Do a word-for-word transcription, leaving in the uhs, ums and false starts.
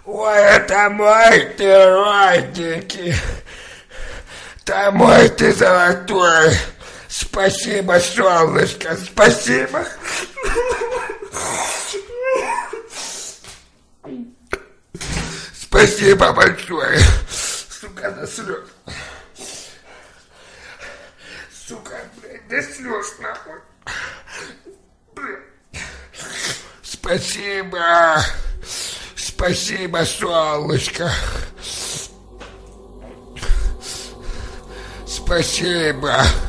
Ой, это мой ты родненький. Да мой ты золотой. Спасибо, солнышко, спасибо. Спасибо большое. Сука, до слез. Сука, блядь, до слез, нахуй. Блядь. Спасибо. Спасибо, солнышко. Спасибо.